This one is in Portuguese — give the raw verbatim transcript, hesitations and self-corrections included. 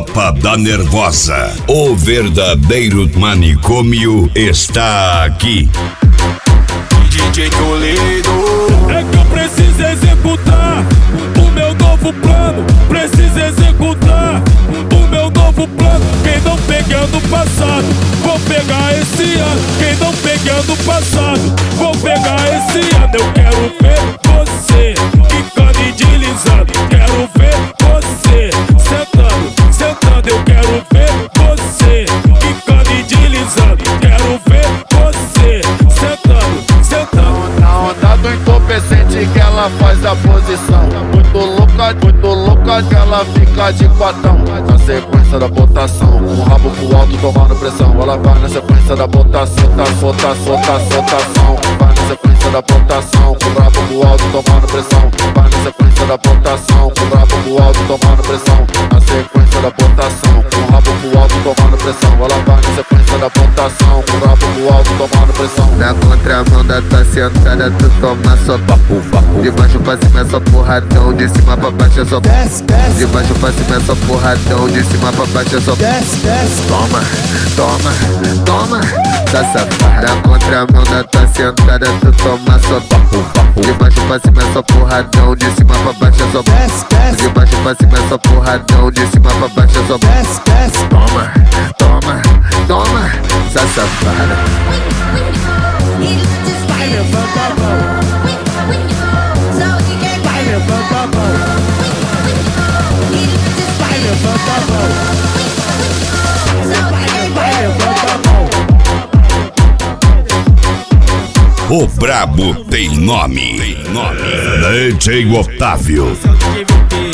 Tropa da Nervosa, o verdadeiro manicômio está aqui. D J Toledo. É que eu preciso executar o meu novo plano. Preciso executar o meu novo plano. Quem não pegar no passado, vou pegar esse ano. Quem não pegar no passado, vou pegar esse ano. Eu quero ver você quicando e deslizando. Quero ver você sentando, sentando. Eu quero ver você quicando e deslizando. Quero ver você sentando, sentando. Na onda do entorpecente que ela faz a posição. Muito louca, muito louca que ela fica de quatão. Na sequência da botação, com o rabo pro alto tomando pressão. Ela vai na sequência da botação, tá, solta, solta, soltação. Vai na sequência da botação, com o rabo pro alto tomando pressão. Vai na sequência da botação, com o rabo pro alto tomando pressão. Na sequência da botação, com o rabo pro alto tomando pressão. Ela vai na sequência da botação, com o rabo pro alto tomando pressão. Na contramão da tua sentada, tu toma só papo, papo. De baixo pra cima é só porradão, de cima pra baixo é só desce, desce. De baixo pra cima é só porradão, de cima pra baixo é só desce, desce. Toma, toma, toma, tá safada. Na contramão da tua sentada, tu toma só papo, papo. De baixo pra cima é só porradão, de cima pra baixo é só desce, desce. De baixo pra cima é só porradão, de cima pra baixo é só desce, desce. Toma, toma, toma, tá safada. Vai levanta a mão. Vai levanta a mão. Vai levanta a mão. Vai levanta a mão. O brabo tem nome, tem nome. D J Otávio. Esse é o D J V P.